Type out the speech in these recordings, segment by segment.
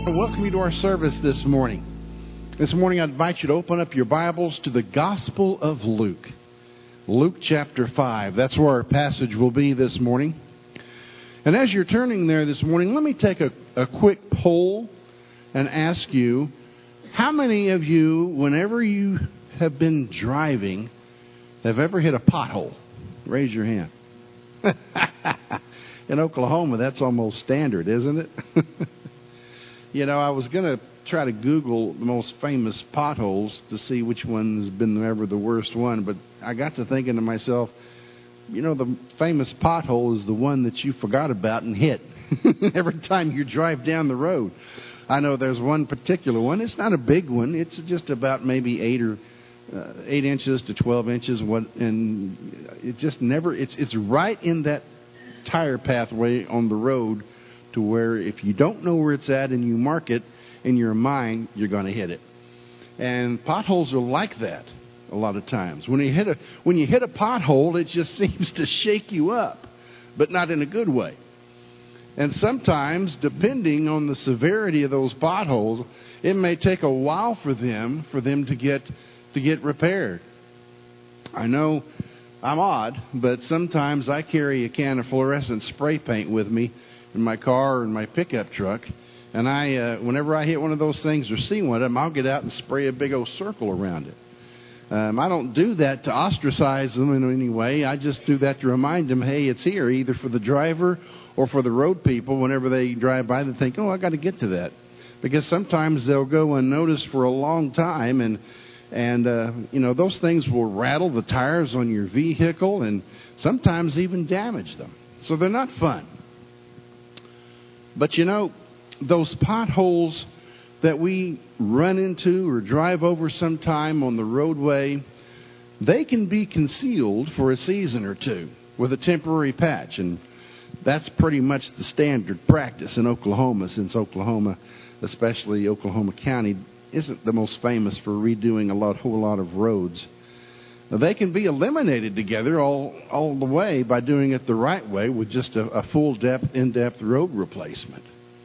Welcome you to our service this morning. This morning I invite you to open up your Bibles to the Gospel of Luke. Luke chapter 5. That's where our passage will be this morning. And as you're turning there this morning, let me take a quick poll and ask you, how many of you, whenever you have been driving, have ever hit a pothole? Raise your hand. In Oklahoma, that's almost standard, isn't it? You know, I was going to try to Google the most famous potholes to see which one's been ever the worst one, but I got to thinking to myself, you know, the famous pothole is the one that you forgot about and hit every time you drive down the road. I know there's one particular one. It's not a big one. It's just about maybe 8 inches to 12 inches. And it just never, it's right in that tire pathway on the road to where if you don't know where it's at and you mark it in your mind, you're going to hit it. And potholes are like that a lot of times. When you hit a pothole, it just seems to shake you up, but not in a good way. And sometimes, depending on the severity of those potholes, it may take a while for them to get repaired. I know I'm odd, but sometimes I carry a can of fluorescent spray paint with me in my car or in my pickup truck, and whenever I hit one of those things or see one of them, I'll get out and spray a big old circle around it. I don't do that to ostracize them in any way. I just do that to remind them, hey, it's here, either for the driver or for the road people. Whenever they drive by, they think, oh, I got to get to that. Because sometimes they'll go unnoticed for a long time, and you know, those things will rattle the tires on your vehicle and sometimes even damage them. So they're not fun. But you know, those potholes that we run into or drive over sometime on the roadway, they can be concealed for a season or two with a temporary patch. And that's pretty much the standard practice in Oklahoma, since Oklahoma, especially Oklahoma County, isn't the most famous for redoing a whole lot of roads. Now, they can be eliminated together all the way by doing it the right way with just a full in-depth road replacement.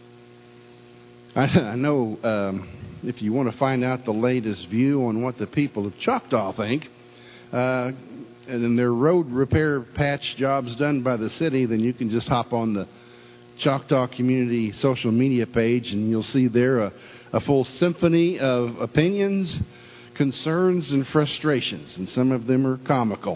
I know if you want to find out the latest view on what the people of Choctaw think, and in their road repair patch jobs done by the city, then you can just hop on the Choctaw Community social media page, and you'll see there a full symphony of opinions, concerns, and frustrations, and some of them are comical.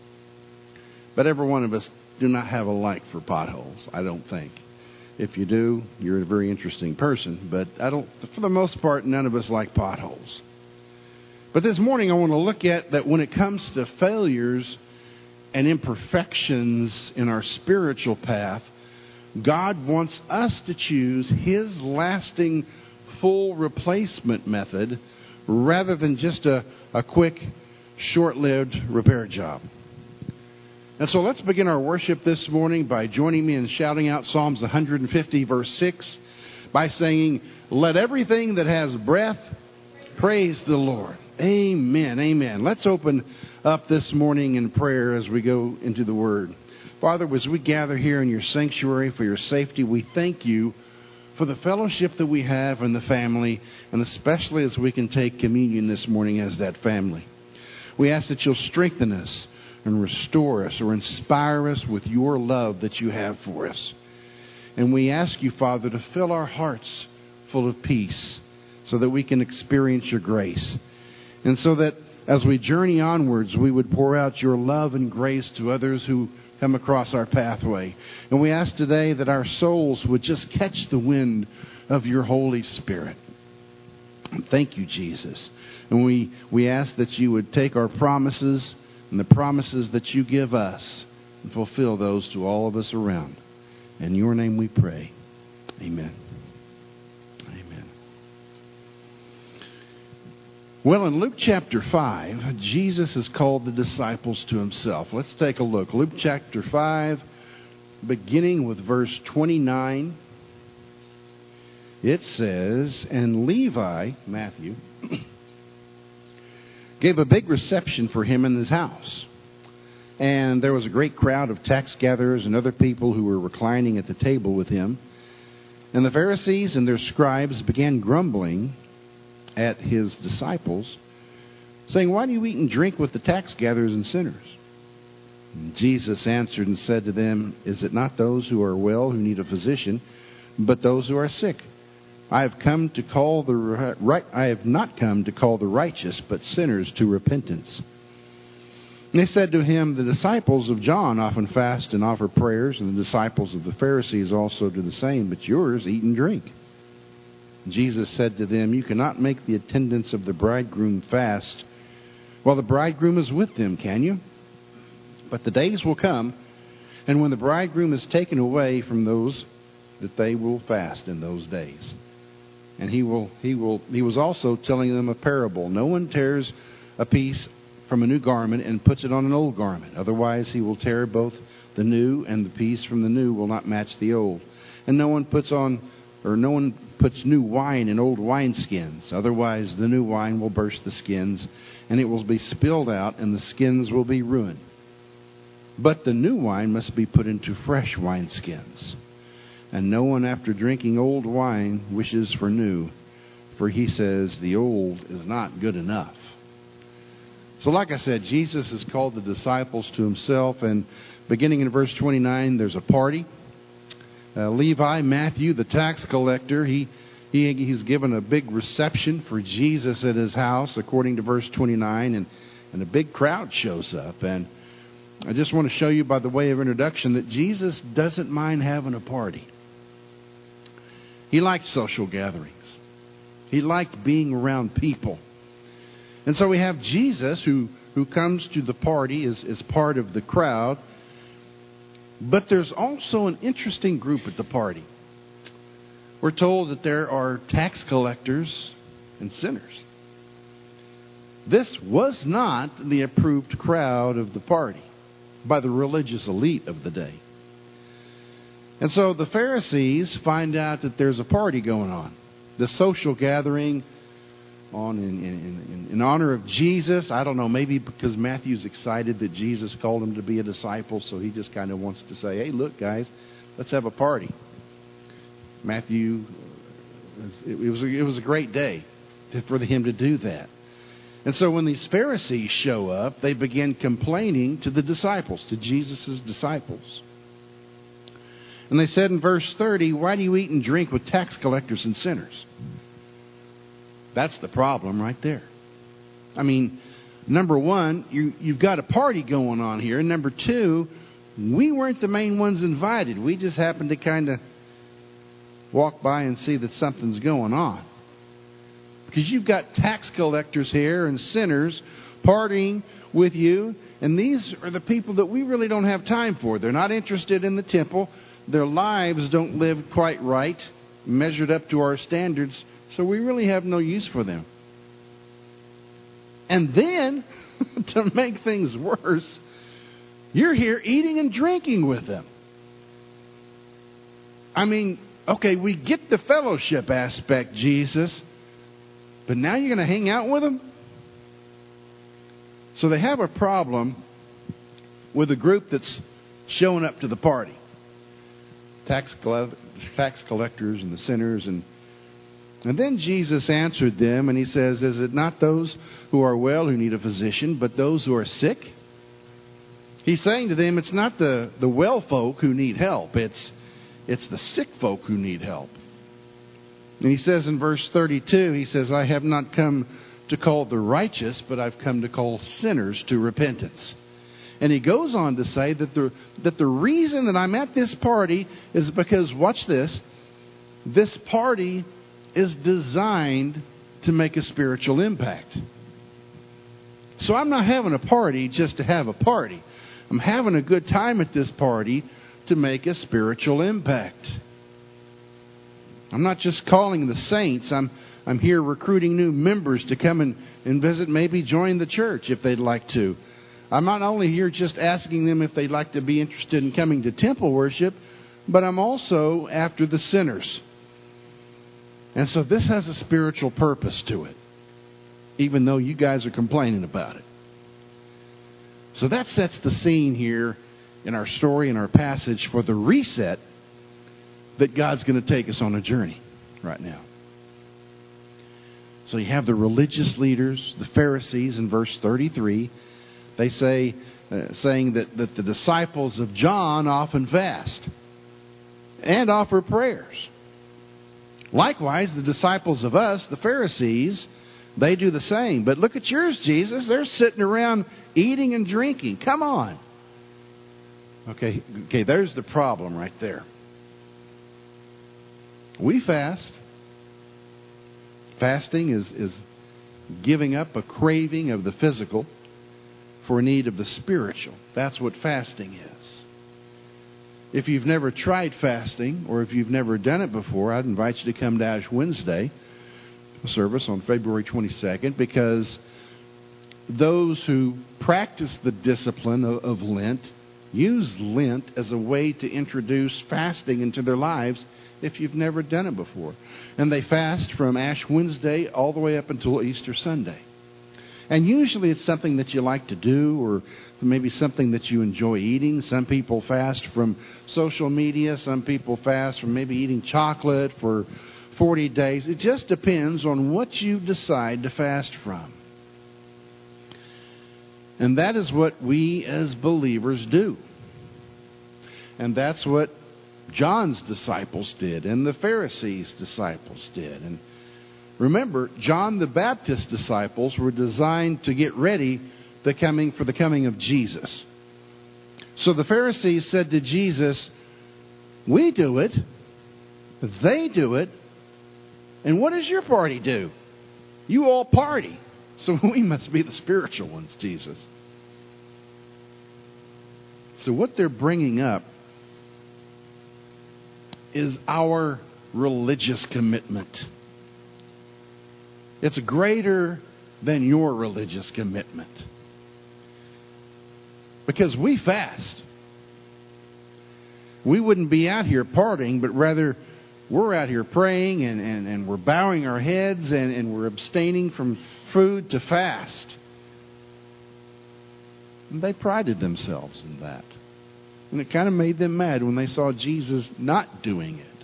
But every one of us do not have a like for potholes, I don't think. If you do, you're a very interesting person, but for the most part, none of us like potholes. But this morning I want to look at that when it comes to failures and imperfections in our spiritual path, God wants us to choose His lasting full replacement method rather than just a quick, short-lived repair job. And so let's begin our worship this morning by joining me in shouting out Psalms 150, verse 6, by saying, "Let everything that has breath praise the Lord." Amen, amen. Let's open up this morning in prayer as we go into the Word. Father, as we gather here in your sanctuary for your safety, we thank you for the fellowship that we have in the family, and especially as we can take communion this morning as that family. We ask that you'll strengthen us and restore us or inspire us with your love that you have for us. And we ask you, Father, to fill our hearts full of peace so that we can experience your grace. And so that as we journey onwards, we would pour out your love and grace to others who come across our pathway. And we ask today that our souls would just catch the wind of your Holy Spirit. Thank you, Jesus. And we ask that you would take our promises and the promises that you give us and fulfill those to all of us around. In your name we pray. Amen. Amen. Well, in Luke chapter 5, Jesus has called the disciples to himself. Let's take a look. Luke chapter 5, beginning with verse 29. It says, "And Levi," Matthew, "gave a big reception for him in his house. And there was a great crowd of tax gatherers and other people who were reclining at the table with him. And the Pharisees and their scribes began grumbling at his disciples, saying, "Why do you eat and drink with the tax gatherers and sinners?" And Jesus answered and said to them, "Is it not those who are well who need a physician, but those who are sick? I have not come to call the righteous, but sinners to repentance." And they said to him, "The disciples of John often fast and offer prayers, and the disciples of the Pharisees also do the same, but yours eat and drink." And Jesus said to them, "You cannot make the attendants of the bridegroom fast while the bridegroom is with them, can you? But the days will come, and when the bridegroom is taken away from those, that they will fast in those days." And he was also telling them a parable. "No one tears a piece from a new garment and puts it on an old garment. Otherwise he will tear both the new, and the piece from the new will not match the old. And no one puts new wine in old wineskins. Otherwise the new wine will burst the skins, and it will be spilled out, and the skins will be ruined. But the new wine must be put into fresh wineskins. And no one after drinking old wine wishes for new, for he says the old is not good enough." So like I said, Jesus has called the disciples to himself, and beginning in verse 29, there's a party. Levi, Matthew, the tax collector, he's given a big reception for Jesus at his house, according to verse 29, and a big crowd shows up. And I just want to show you by the way of introduction that Jesus doesn't mind having a party. He liked social gatherings. He liked being around people. And so we have Jesus who comes to the party as part of the crowd. But there's also an interesting group at the party. We're told that there are tax collectors and sinners. This was not the approved crowd of the party by the religious elite of the day. And so the Pharisees find out that there's a party going on, the social gathering in honor of Jesus. I don't know, maybe because Matthew's excited that Jesus called him to be a disciple, so he just kind of wants to say, "Hey, look, guys, let's have a party." Matthew, it was a great day for him to do that. And so when these Pharisees show up, they begin complaining to the disciples, to Jesus' disciples. And they said in verse 30, "Why do you eat and drink with tax collectors and sinners?" That's the problem right there. I mean, number one, you've got a party going on here. And number two, we weren't the main ones invited. We just happened to kind of walk by and see that something's going on. Because you've got tax collectors here and sinners partying with you. And these are the people that we really don't have time for. They're not interested in the temple. Their lives don't live quite right, measured up to our standards. So we really have no use for them. And then, to make things worse, you're here eating and drinking with them. I mean, okay, we get the fellowship aspect, Jesus, but now you're going to hang out with them? So they have a problem with a group that's showing up to the party. Tax collectors and the sinners. And then Jesus answered them, and he says, "Is it not those who are well who need a physician, but those who are sick?" He's saying to them, it's not the well folk who need help. It's the sick folk who need help. And he says in verse 32, he says, "I have not come to call the righteous, but I've come to call sinners to repentance." And he goes on to say that the reason that I'm at this party is because, watch this, this party is designed to make a spiritual impact. So I'm not having a party just to have a party. I'm having a good time at this party to make a spiritual impact. I'm not just calling the saints. I'm here recruiting new members to come and visit, maybe join the church if they'd like to. I'm not only here just asking them if they'd like to be interested in coming to temple worship, but I'm also after the sinners. And so this has a spiritual purpose to it, even though you guys are complaining about it. So that sets the scene here in our story, in our passage, for the reset that God's going to take us on a journey right now. So you have the religious leaders, the Pharisees in verse 33. They say, saying that the disciples of John often fast and offer prayers. Likewise, the disciples of us, the Pharisees, they do the same. But look at yours, Jesus. They're sitting around eating and drinking. Come on. Okay, there's the problem right there. We fast. Fasting is giving up a craving of the physical for a need of the spiritual. That's what fasting is. If you've never tried fasting, or if you've never done it before, I'd invite you to come to Ash Wednesday service on February 22nd, because those who practice the discipline of Lent use Lent as a way to introduce fasting into their lives if you've never done it before. And they fast from Ash Wednesday all the way up until Easter Sunday. And usually it's something that you like to do, or maybe something that you enjoy eating. Some people fast from social media. Some people fast from maybe eating chocolate for 40 days. It just depends on what you decide to fast from. And that is what we as believers do. And that's what John's disciples did, and the Pharisees' disciples did. And remember, John the Baptist's disciples were designed to get ready for the coming of Jesus. So the Pharisees said to Jesus, "We do it, they do it, and what does your party do? You all party. So we must be the spiritual ones, Jesus." So what they're bringing up is our religious commitment. It's greater than your religious commitment. Because we fast. We wouldn't be out here partying, but rather we're out here praying and we're bowing our heads and we're abstaining from food to fast. And they prided themselves in that. And it kind of made them mad when they saw Jesus not doing it.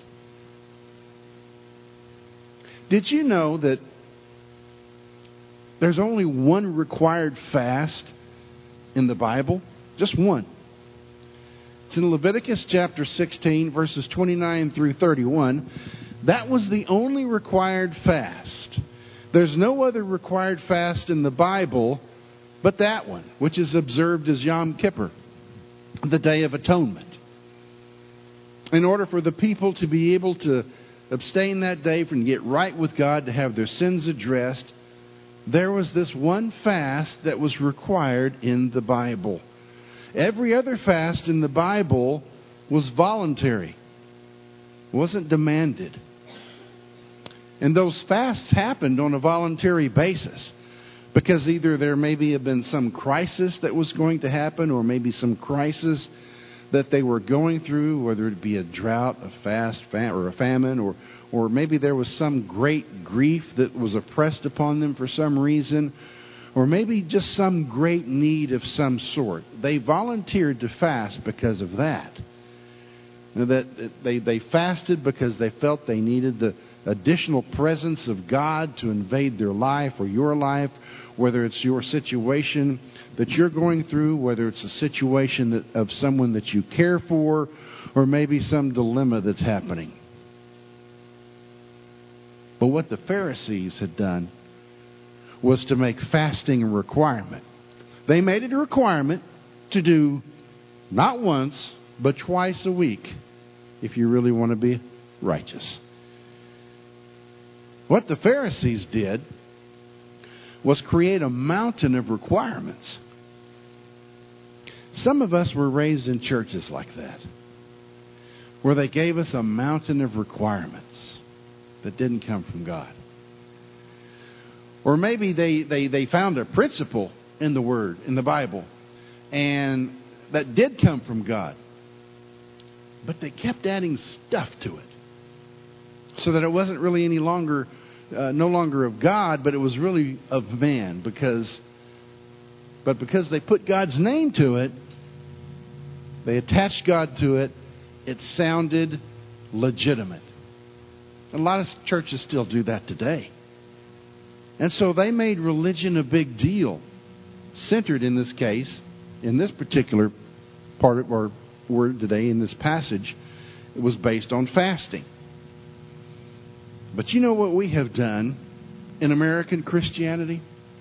Did you know that there's only one required fast in the Bible? Just one. It's in Leviticus chapter 16, verses 29 through 31. That was the only required fast. There's no other required fast in the Bible but that one, which is observed as Yom Kippur, the Day of Atonement. In order for the people to be able to abstain that day and get right with God, to have their sins addressed, there was this one fast that was required in the Bible. Every other fast in the Bible was voluntary. It wasn't demanded. And those fasts happened on a voluntary basis, because either there maybe have been some crisis that was going to happen, or maybe some crisis that they were going through, whether it be a drought, a fast, or a famine, or maybe there was some great grief that was oppressed upon them for some reason, or maybe just some great need of some sort. They volunteered to fast because of that. That they fasted because they felt they needed the additional presence of God to invade their life or your life, whether it's your situation that you're going through, whether it's a situation of someone that you care for, or maybe some dilemma that's happening. But what the Pharisees had done was to make fasting a requirement. They made it a requirement to do not once, but twice a week, if you really want to be righteous. What the Pharisees did was create a mountain of requirements. Some of us were raised in churches like that, where they gave us a mountain of requirements that didn't come from God. Or maybe they found a principle in the Word, in the Bible, and that did come from God. But they kept adding stuff to it, so that it wasn't really no longer of God, but it was really of man. Because they put God's name to it, they attached God to it, it sounded legitimate. A lot of churches still do that today. And so they made religion a big deal, centered in this case, in this particular part of our word today, in this passage, it was based on fasting. But you know what we have done in American Christianity?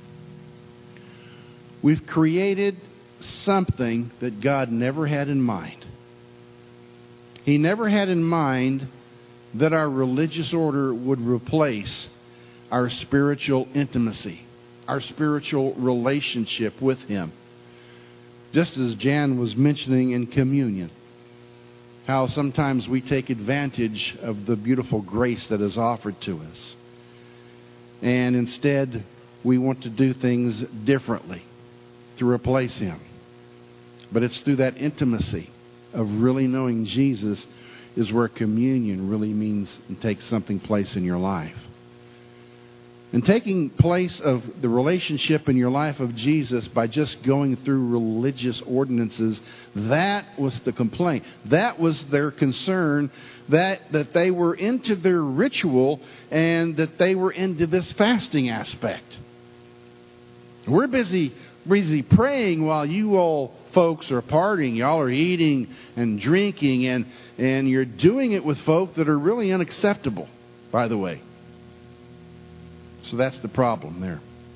We've created something that God never had in mind. He never had in mind that our religious order would replace our spiritual intimacy, our spiritual relationship with Him. Just as Jan was mentioning in communion, how sometimes we take advantage of the beautiful grace that is offered to us. And instead, we want to do things differently to replace Him. But it's through that intimacy of really knowing Jesus is where communion really means and takes something place in your life. And taking place of the relationship in your life of Jesus by just going through religious ordinances, that was the complaint. That was their concern, that they were into their ritual and that they were into this fasting aspect. We're busy praying while you all folks are partying. Y'all are eating and drinking, and you're doing it with folk that are really unacceptable, by the way. So that's the problem there.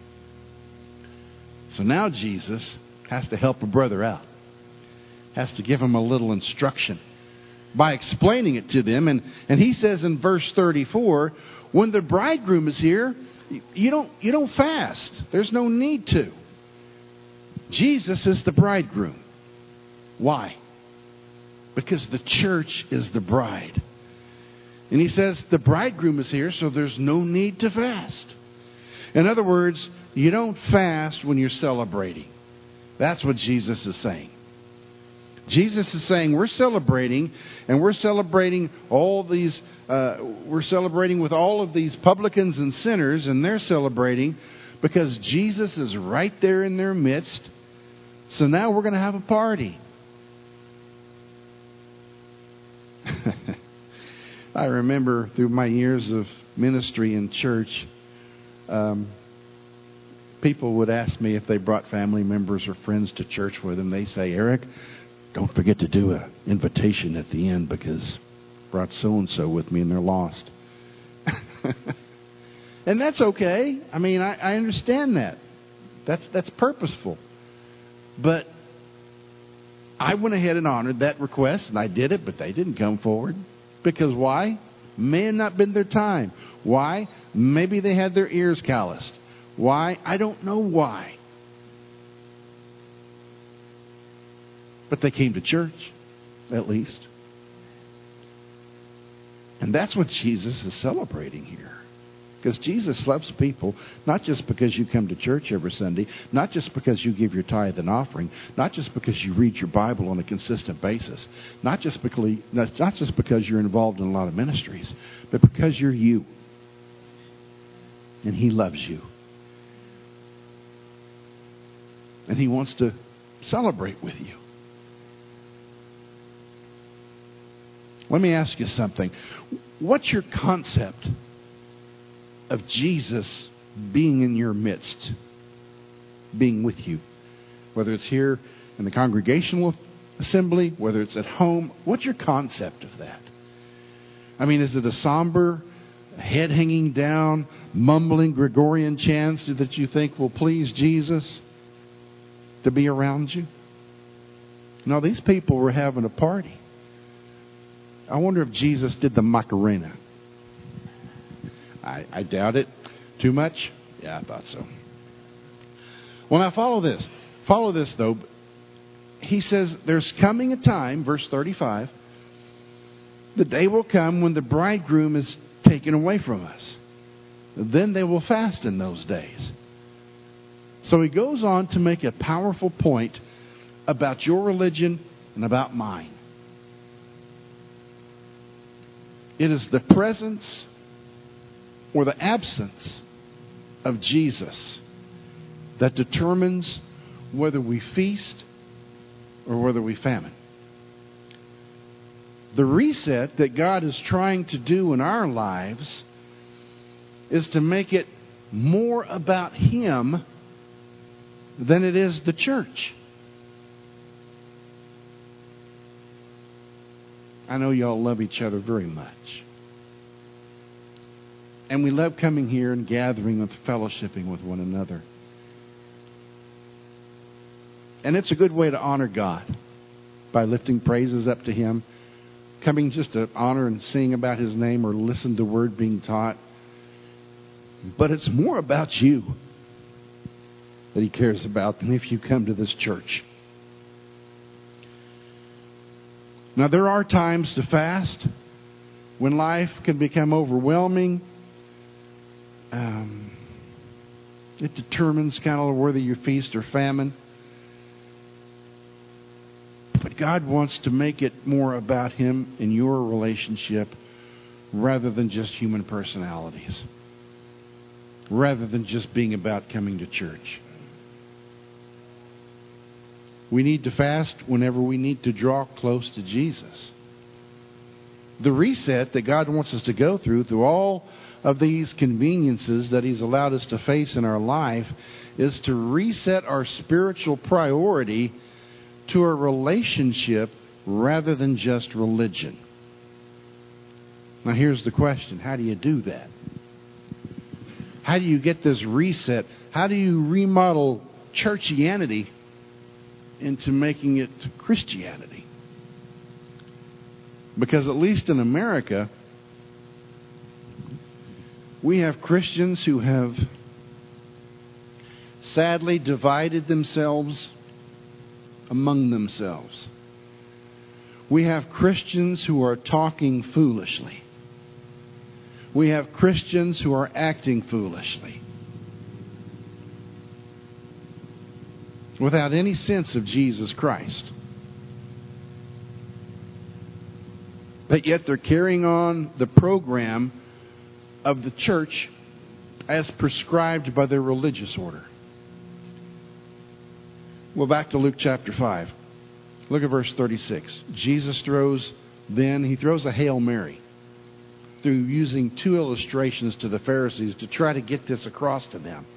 So now Jesus has to help a brother out. Has to give him a little instruction by explaining it to them. And he says in verse 34, when the bridegroom is here, you don't fast. There's no need to. Jesus is the bridegroom. Why? Because the church is the bride. And he says the bridegroom is here, so there's no need to fast. In other words, you don't fast when you're celebrating. That's what Jesus is saying. Jesus is saying we're celebrating, and we're celebrating we're celebrating with all of these publicans and sinners, and they're celebrating because Jesus is right there in their midst. So now we're going to have a party. I remember through my years of ministry in church, people would ask me if they brought family members or friends to church with them. They say, Eric, don't forget to do an invitation at the end because I brought so-and-so with me and they're lost. And that's okay. I mean, I understand that. That's purposeful. But I went ahead and honored that request, and I did it, but they didn't come forward. Because why? May have not been their time. Why? Maybe they had their ears calloused. Why? I don't know why. But they came to church, at least. And that's what Jesus is celebrating here. Because Jesus loves people, not just because you come to church every Sunday, not just because you give your tithe and offering, not just because you read your Bible on a consistent basis, not just because you're involved in a lot of ministries, but because you're you. And He loves you. And He wants to celebrate with you. Let me ask you something. What's your concept of Jesus being in your midst, being with you? Whether it's here in the congregational assembly, whether it's at home, what's your concept of that? I mean, is it a somber, head hanging down, mumbling Gregorian chants that you think will please Jesus to be around you? No, these people were having a party. I wonder if Jesus did the Macarena. I doubt it. Too much? Yeah, I thought so. Well, now follow this. Follow this, though. He says, there's coming a time, verse 35, the day will come when the bridegroom is taken away from us. Then they will fast in those days. So he goes on to make a powerful point about your religion and about mine. It is the presence or the absence of Jesus that determines whether we feast or whether we famine. The reset that God is trying to do in our lives is to make it more about Him than it is the church. I know y'all love each other very much. And we love coming here and gathering and fellowshipping with one another. And it's a good way to honor God by lifting praises up to Him, coming just to honor and sing about His name or listen to the Word being taught. But it's more about you that He cares about than if you come to this church. Now, there are times to fast when life can become overwhelming. It determines kind of whether you feast or famine. But God wants to make it more about Him and your relationship rather than just human personalities. Rather than just being about coming to church. We need to fast whenever we need to draw close to Jesus. The reset that God wants us to go through all of these conveniences that He's allowed us to face in our life is to reset our spiritual priority to a relationship rather than just religion. Now here's the question. How do you do that? How do you get this reset? How do you remodel churchianity into making it Christianity? Because at least in America, we have Christians who have sadly divided themselves among themselves. We have Christians who are talking foolishly. We have Christians who are acting foolishly, without any sense of Jesus Christ. But yet they're carrying on the program of the church as prescribed by their religious order. Well, back to Luke chapter 5. Look at verse 36. Jesus throws a Hail Mary through using two illustrations to the Pharisees to try to get this across to them.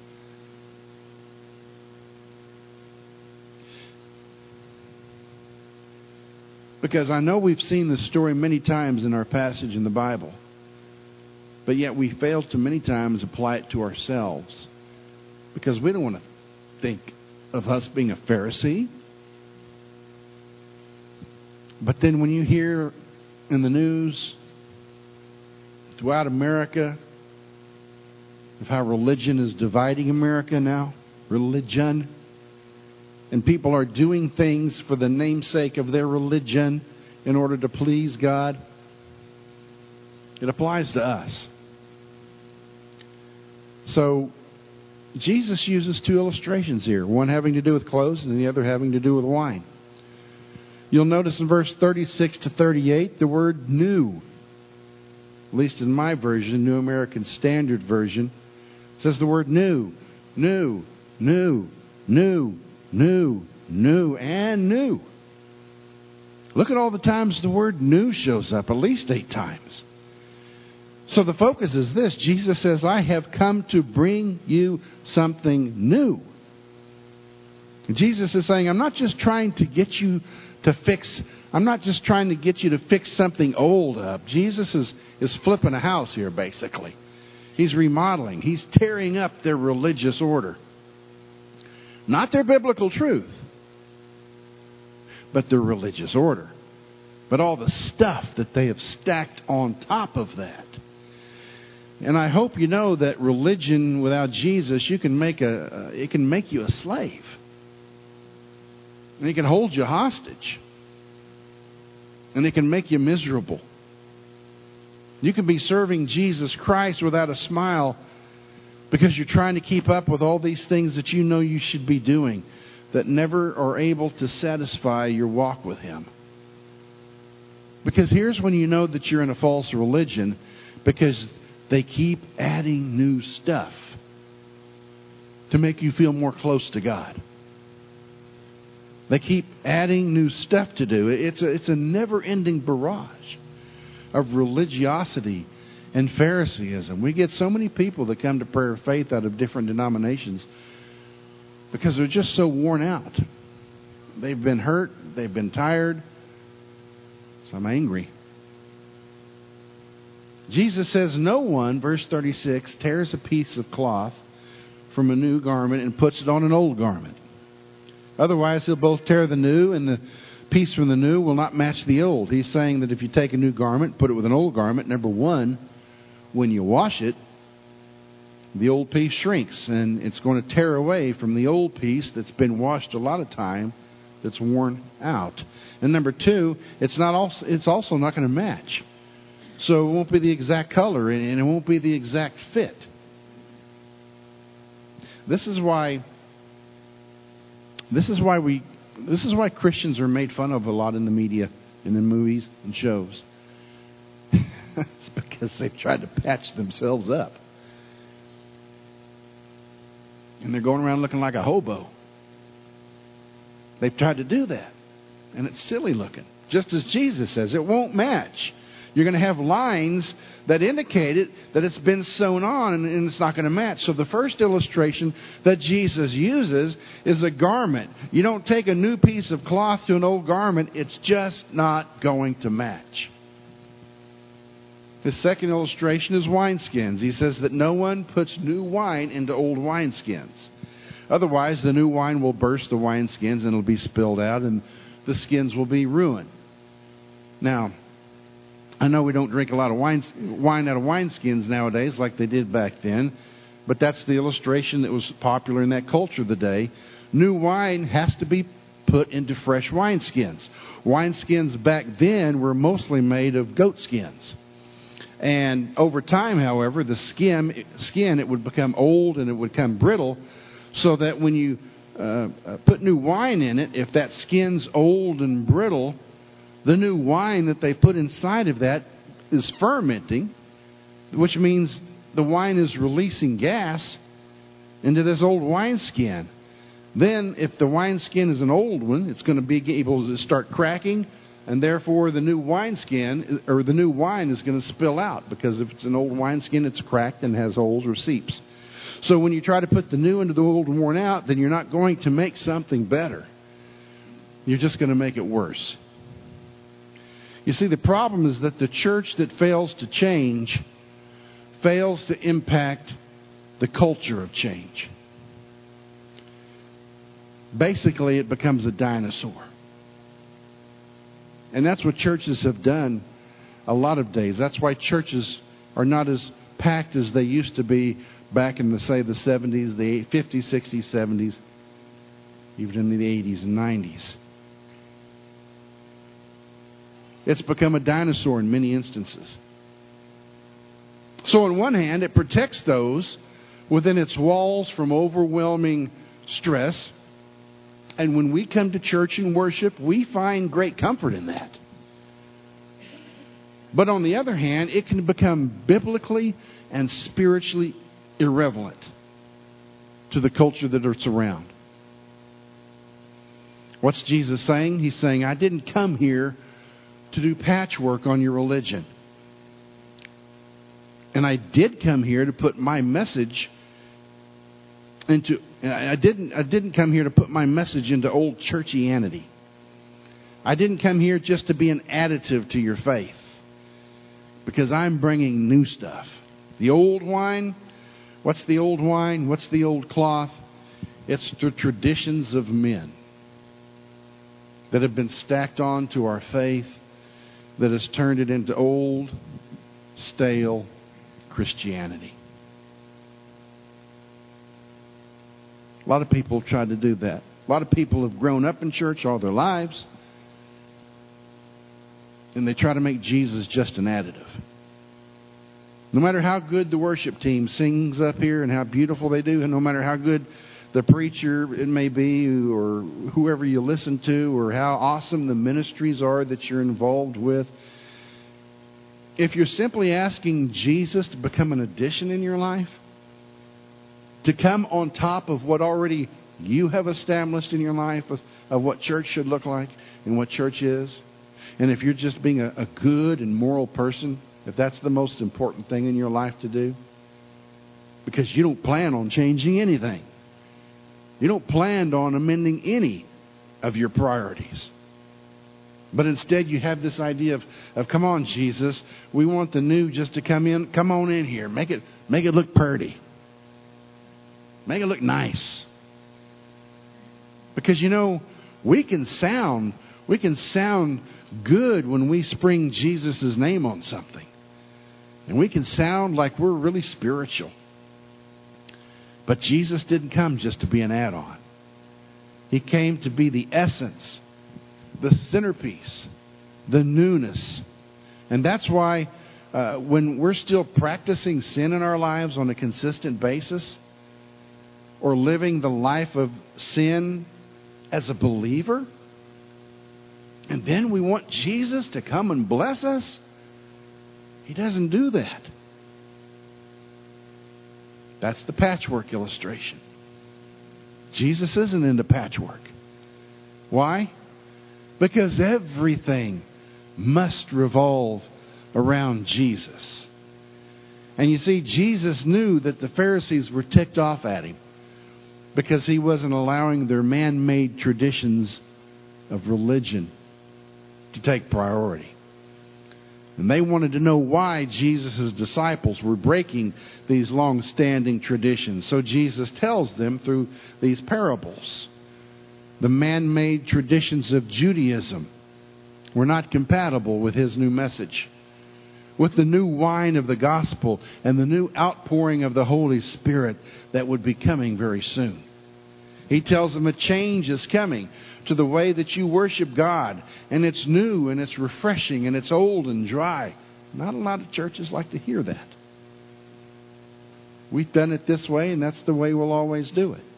Because I know we've seen this story many times in our passage in the Bible, but yet we fail to many times apply it to ourselves because we don't want to think of us being a Pharisee. But then when you hear in the news throughout America of how religion is dividing America now, and people are doing things for the namesake of their religion in order to please God, it applies to us. So Jesus uses two illustrations here, one having to do with clothes and the other having to do with wine. You'll notice in verse 36 to 38 the word new. At least in my version, New American Standard Version, says the word new, new, new, new, new, new, and new. Look at all the times the word new shows up, at least 8 times. So the focus is this. Jesus says, I have come to bring you something new. And Jesus is saying, I'm not just trying to get you to fix, I'm not just trying to get you to fix something old up. Jesus is flipping a house here, basically. He's remodeling. He's tearing up their religious order. Not their biblical truth, but their religious order. But all the stuff that they have stacked on top of that. And I hope you know that religion without Jesus, it can make you a slave. And it can hold you hostage. And it can make you miserable. You can be serving Jesus Christ without a smile because you're trying to keep up with all these things that you know you should be doing that never are able to satisfy your walk with Him. Because here's when you know that you're in a false religion, because they keep adding new stuff to make you feel more close to God. They keep adding new stuff to do. It's a never-ending barrage of religiosity and Phariseeism. We get so many people that come to prayer of faith out of different denominations because they're just so worn out. They've been hurt. They've been tired. So I'm angry. Jesus says, no one, verse 36, tears a piece of cloth from a new garment and puts it on an old garment. Otherwise, he'll both tear the new, and the piece from the new will not match the old. He's saying that if you take a new garment, put it with an old garment, number one, when you wash it, the old piece shrinks, and it's going to tear away from the old piece that's been washed a lot of time, that's worn out. And number two, it's also not going to match. So it won't be the exact color, and it won't be the exact fit. This is why Christians are made fun of a lot in the media and in movies and shows. It's because they've tried to patch themselves up. And they're going around looking like a hobo. They've tried to do that. And it's silly looking. Just as Jesus says, it won't match. You're going to have lines that indicate it, that it's been sewn on, and it's not going to match. So the first illustration that Jesus uses is a garment. You don't take a new piece of cloth to an old garment. It's just not going to match. The second illustration is wineskins. He says that no one puts new wine into old wineskins. Otherwise, the new wine will burst the wineskins and it'll be spilled out, and the skins will be ruined. Now, I know we don't drink a lot of wine out of wineskins nowadays like they did back then, but that's the illustration that was popular in that culture of the day. New wine has to be put into fresh wineskins. Wineskins back then were mostly made of goat skins. And over time, however, the skin, it would become old and it would become brittle, so that when you put new wine in it, if that skin's old and brittle, the new wine that they put inside of that is fermenting, which means the wine is releasing gas into this old wineskin. Then, if the wineskin is an old one, it's going to be able to start cracking, and therefore the new wineskin, or the new wine, is going to spill out, because if it's an old wineskin, it's cracked and has holes or seeps. So when you try to put the new into the old and worn out, then you're not going to make something better. You're just going to make it worse. You see, the problem is that the church that fails to change fails to impact the culture of change. Basically, it becomes a dinosaur. And that's what churches have done a lot of days. That's why churches are not as packed as they used to be back in the 70s, the 50s, 60s, 70s, even in the 80s and 90s. It's become a dinosaur in many instances. So on one hand, it protects those within its walls from overwhelming stress. And when we come to church and worship, we find great comfort in that. But on the other hand, it can become biblically and spiritually irrelevant to the culture that it's around. What's Jesus saying? He's saying, I didn't come here to do patchwork on your religion. And I did come here to put my message into... I didn't come here to put my message into old churchianity. I didn't come here just to be an additive to your faith, because I'm bringing new stuff. The old wine, what's the old wine? What's the old cloth? It's the traditions of men that have been stacked on to our faith, that has turned it into old, stale Christianity. A lot of people have tried to do that. A lot of people have grown up in church all their lives, and they try to make Jesus just an additive. No matter how good the worship team sings up here and how beautiful they do, and no matter how good the preacher it may be, or whoever you listen to, or how awesome the ministries are that you're involved with, if you're simply asking Jesus to become an addition in your life, to come on top of what already you have established in your life of what church should look like and what church is, and if you're just being a good and moral person, if that's the most important thing in your life to do, because you don't plan on changing anything. You don't plan on amending any of your priorities. But instead you have this idea of come on, Jesus, we want the new just to come in. Come on in here. Make it look pretty. Make it look nice. Because we can sound good when we spring Jesus' name on something. And we can sound like we're really spiritual. But Jesus didn't come just to be an add-on. He came to be the essence, the centerpiece, the newness. And that's why when we're still practicing sin in our lives on a consistent basis, or living the life of sin as a believer, and then we want Jesus to come and bless us, He doesn't do that. That's the patchwork illustration. Jesus isn't into patchwork. Why? Because everything must revolve around Jesus. And you see, Jesus knew that the Pharisees were ticked off at Him because He wasn't allowing their man-made traditions of religion to take priority. And they wanted to know why Jesus' disciples were breaking these long-standing traditions. So Jesus tells them through these parables. The man-made traditions of Judaism were not compatible with His new message, with the new wine of the gospel and the new outpouring of the Holy Spirit that would be coming very soon. He tells them a change is coming to the way that you worship God. And it's new and it's refreshing and it's old and dry. Not a lot of churches like to hear that. We've done it this way and that's the way we'll always do it.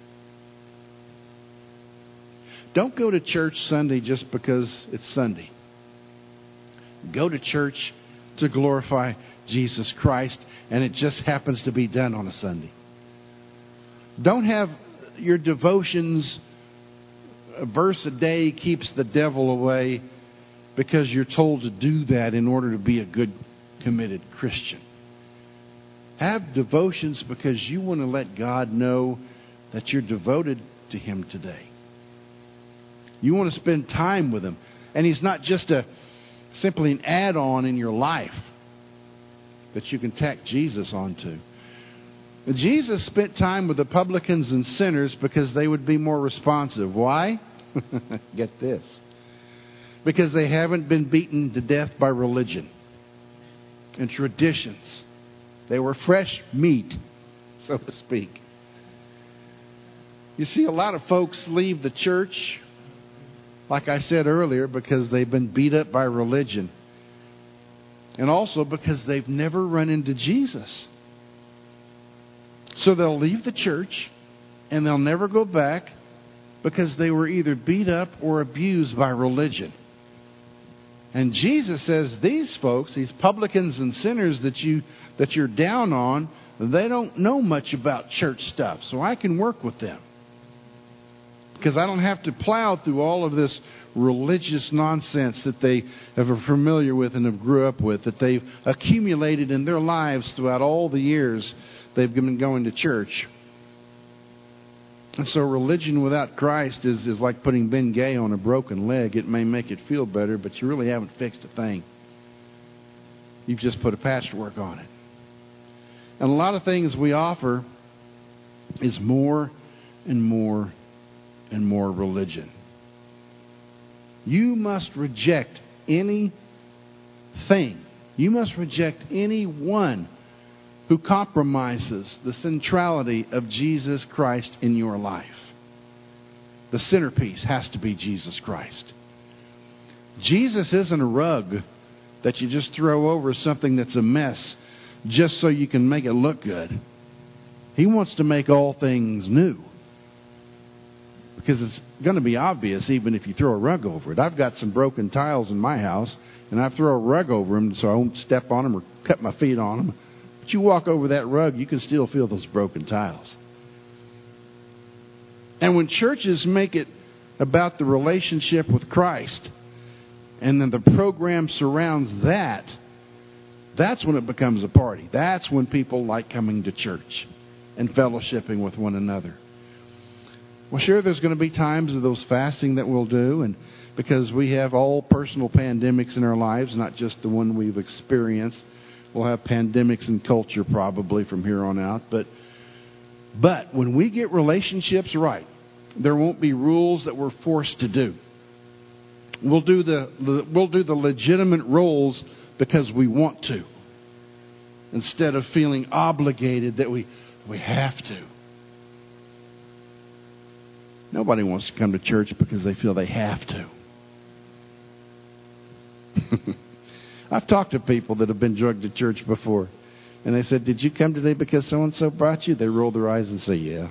Don't go to church Sunday just because it's Sunday. Go to church to glorify Jesus Christ, and it just happens to be done on a Sunday. Don't have your devotions, a verse a day keeps the devil away, because you're told to do that in order to be a good, committed Christian. Have devotions because you want to let God know that you're devoted to Him today. You want to spend time with Him. And He's not just simply an add-on in your life that you can tack Jesus onto. Jesus spent time with the publicans and sinners because they would be more responsive. Why? Get this. Because they haven't been beaten to death by religion and traditions. They were fresh meat, so to speak. You see, a lot of folks leave the church, like I said earlier, because they've been beat up by religion. And also because they've never run into Jesus. So they'll leave the church and they'll never go back because they were either beat up or abused by religion. And Jesus says these folks, these publicans and sinners that you're down on, they don't know much about church stuff. So I can work with them. Because I don't have to plow through all of this religious nonsense that they are familiar with and have grew up with, that they've accumulated in their lives throughout all the years they've been going to church. And so religion without Christ is like putting Bengay on a broken leg. It may make it feel better, but you really haven't fixed a thing. You've just put a patchwork on it. And a lot of things we offer is more and more and more religion. You must reject anything. You must reject anyone who compromises the centrality of Jesus Christ in your life. The centerpiece has to be Jesus Christ. Jesus isn't a rug that you just throw over something that's a mess just so you can make it look good. He wants to make all things new. Because it's going to be obvious even if you throw a rug over it. I've got some broken tiles in my house, and I throw a rug over them so I won't step on them or cut my feet on them. But you walk over that rug, you can still feel those broken tiles. And when churches make it about the relationship with Christ, and then the program surrounds that, that's when it becomes a party. That's when people like coming to church and fellowshipping with one another. Well, sure, there's going to be times of those fasting that we'll do, and because we have all personal pandemics in our lives, not just the one we've experienced. We'll have pandemics in culture probably from here on out. But when we get relationships right, there won't be rules that we're forced to do. We'll do the legitimate roles because we want to, instead of feeling obligated that we have to. Nobody wants to come to church because they feel they have to. I've talked to people that have been drugged to church before, and they said, "Did you come today because so-and-so brought you?" They roll their eyes and say, "Yeah."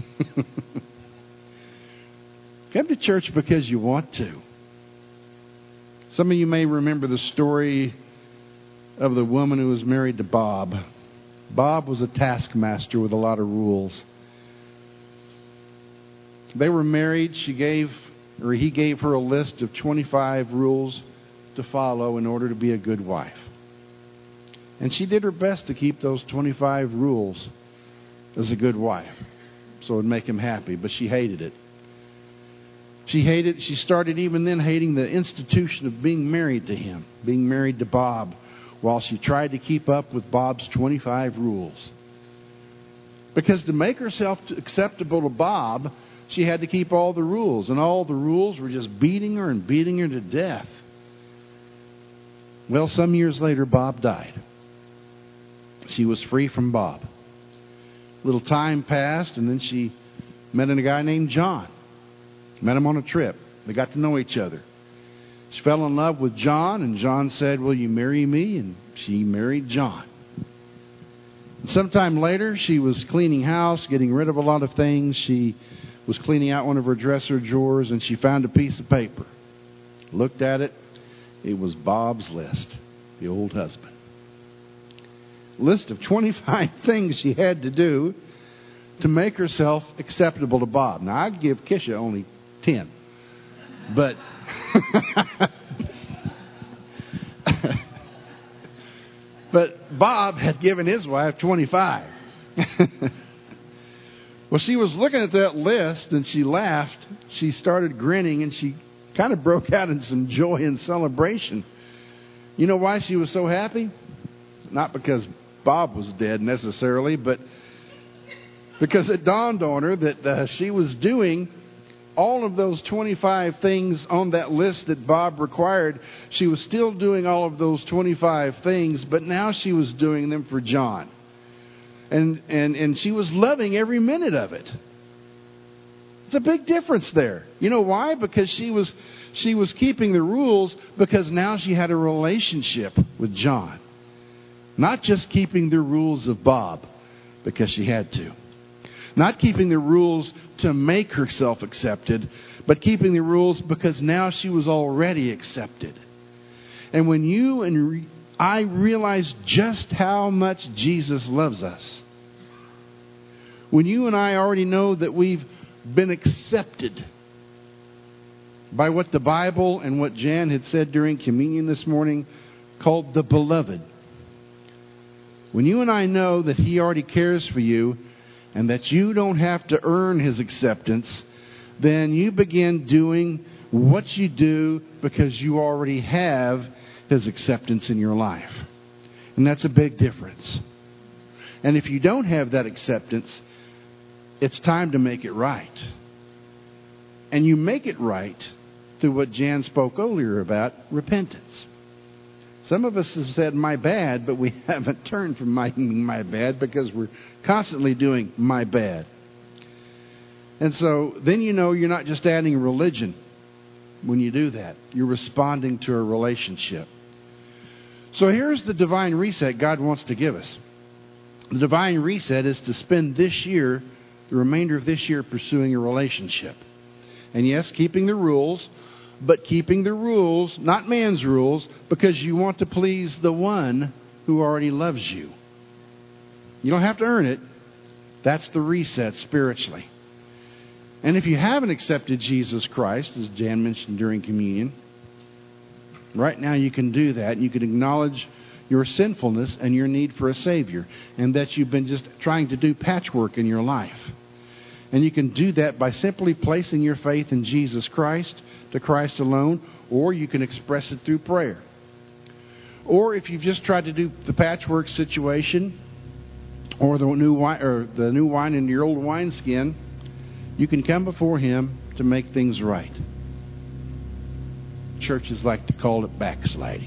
Come to church because you want to. Some of you may remember the story of the woman who was married to Bob. Bob was a taskmaster with a lot of rules. They were married. He gave her a list of 25 rules to follow in order to be a good wife. And she did her best to keep those 25 rules as a good wife, so it would make him happy, but she hated it. She started even then hating the institution of being married to him, being married to Bob, while she tried to keep up with Bob's 25 rules. Because to make herself acceptable to Bob, she had to keep all the rules, and all the rules were just beating her to death. Well, some years later, Bob died. She was free from Bob. A little time passed, and then she met a guy named John. Met him on a trip. They got to know each other. She fell in love with John, and John said, "Will you marry me?" And she married John. And sometime later, she was cleaning house, getting rid of a lot of things. She was cleaning out one of her dresser drawers, and she found a piece of paper. Looked at it. It was Bob's list, the old husband. List of 25 things she had to do to make herself acceptable to Bob. Now, I'd give Kisha only 10. But but Bob had given his wife 25. Well, she was looking at that list and she laughed. She started grinning and she kind of broke out in some joy and celebration. You know why she was so happy? Not because Bob was dead necessarily, but because it dawned on her that she was doing all of those 25 things on that list that Bob required. She was still doing all of those 25 things, but now she was doing them for John. And she was loving every minute of it. It's a big difference there. You know why? Because she was keeping the rules because now she had a relationship with John. Not just keeping the rules of Bob because she had to. Not keeping the rules to make herself accepted, but keeping the rules because now she was already accepted. And when you and I realize just how much Jesus loves us, when you and I already know that we've been accepted by what the Bible and what Jan had said during communion this morning called the beloved, when you and I know that He already cares for you and that you don't have to earn His acceptance, then you begin doing what you do because you already have His acceptance in your life. And that's a big difference. And if you don't have that acceptance, it's time to make it right. And you make it right through what Jan spoke earlier about, repentance. Some of us have said, "my bad," but we haven't turned from my bad because we're constantly doing my bad. And so then you know you're not just adding religion when you do that. You're responding to a relationship. So here's the divine reset God wants to give us. The divine reset is to spend this year, the remainder of this year, pursuing a relationship. And yes, keeping the rules, but keeping the rules, not man's rules, because you want to please the one who already loves you. You don't have to earn it. That's the reset spiritually. And if you haven't accepted Jesus Christ, as Jan mentioned during communion, right now you can do that. And you can acknowledge your sinfulness and your need for a Savior, and that you've been just trying to do patchwork in your life. And you can do that by simply placing your faith in Jesus Christ, to Christ alone, or you can express it through prayer. Or if you've just tried to do the patchwork situation, or the new wine in your old wineskin, you can come before Him to make things right. Churches like to call it backsliding.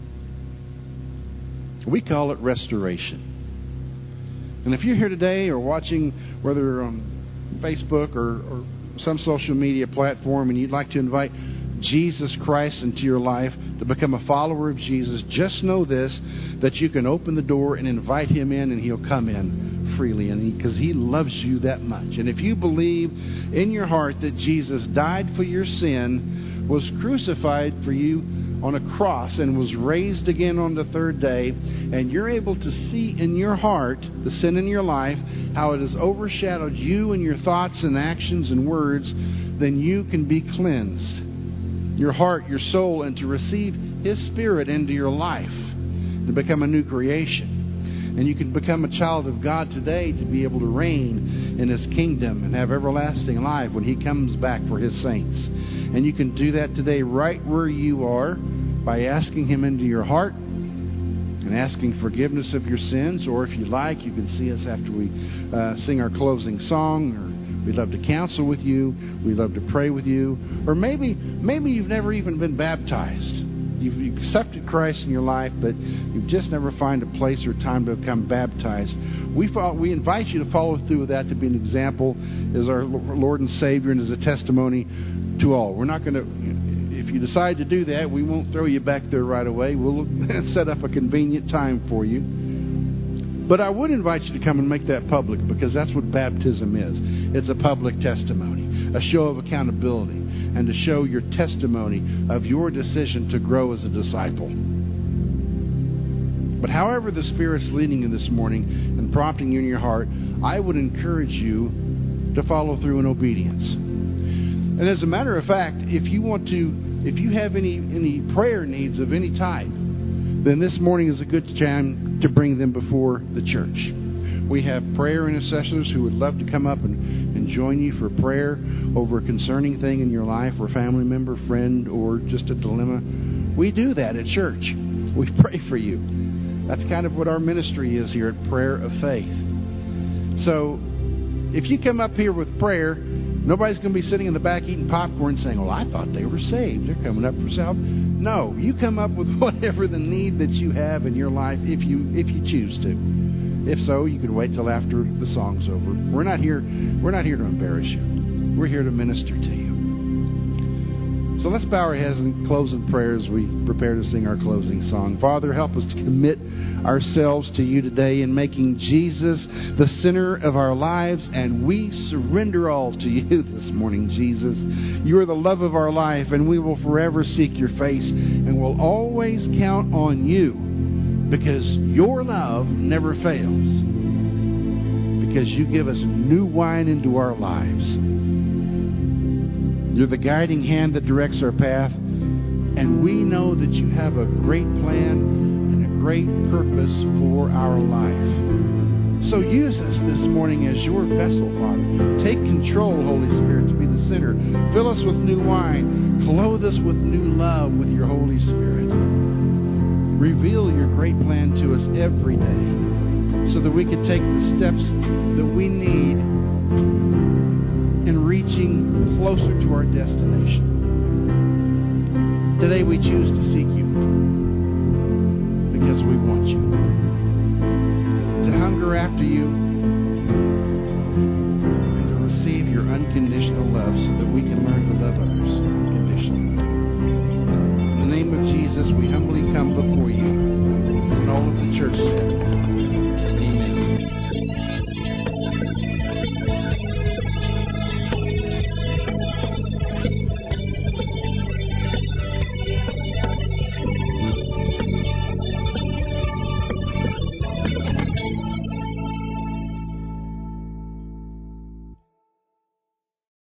We call it restoration. And if you're here today or watching, whether on Facebook or some social media platform, and you'd like to invite Jesus Christ into your life to become a follower of Jesus, just know this, that you can open the door and invite Him in, and He'll come in freely, and because He loves you that much. And if you believe in your heart that Jesus died for your sin, was crucified for you on a cross, and was raised again on the third day, and you're able to see in your heart the sin in your life, how it has overshadowed you and your thoughts and actions and words, then you can be cleansed. Your heart, your soul, and to receive His Spirit into your life, to become a new creation. And you can become a child of God today to be able to reign in His kingdom and have everlasting life when He comes back for His saints. And you can do that today right where you are by asking Him into your heart and asking forgiveness of your sins. Or if you like, you can see us after we sing our closing song, or we'd love to counsel with you. We'd love to pray with you. Or maybe you've never even been baptized. You've accepted Christ in your life, but you've just never found a place or time to become baptized. We invite you to follow through with that, to be an example as our Lord and Savior and as a testimony to all. We're not going to, if you decide to do that, we won't throw you back there right away. We'll set up a convenient time for you. But I would invite you to come and make that public, because that's what baptism is. It's a public testimony, a show of accountability, and to show your testimony of your decision to grow as a disciple. But however the Spirit's leading you this morning and prompting you in your heart, I would encourage you to follow through in obedience. And as a matter of fact, if you have any prayer needs of any type, then this morning is a good time to bring them before the church. We have prayer intercessors who would love to come up and join you for prayer over a concerning thing in your life, or family member, friend, or just a dilemma. We do that at church. We pray for you. That's kind of what our ministry is here at Prayer of Faith. So if you come up here with prayer, nobody's going to be sitting in the back eating popcorn saying, well, I thought they were saved. They're coming up for salvation. No, you come up with whatever the need that you have in your life, if you choose to. If so, you can wait till after the song's over. We're not here to embarrass you. We're here to minister to you. So let's bow our heads and close in prayer as we prepare to sing our closing song. Father, help us to commit ourselves to you today in making Jesus the center of our lives, and we surrender all to you this morning, Jesus. You are the love of our life, and we will forever seek your face, and we'll always count on you, because your love never fails, because you give us new wine into our lives. You're the guiding hand that directs our path, and we know that you have a great plan and a great purpose for our life. So use us this morning as your vessel, Father. Take control, Holy Spirit, to be the center. Fill us with new wine. Clothe us with new love with your Holy Spirit. Reveal your great plan to us every day, so that we can take the steps that we need in reaching closer to our destination. Today we choose to seek you because we want you. To hunger after you and to receive your unconditional love, so that we can learn to love others.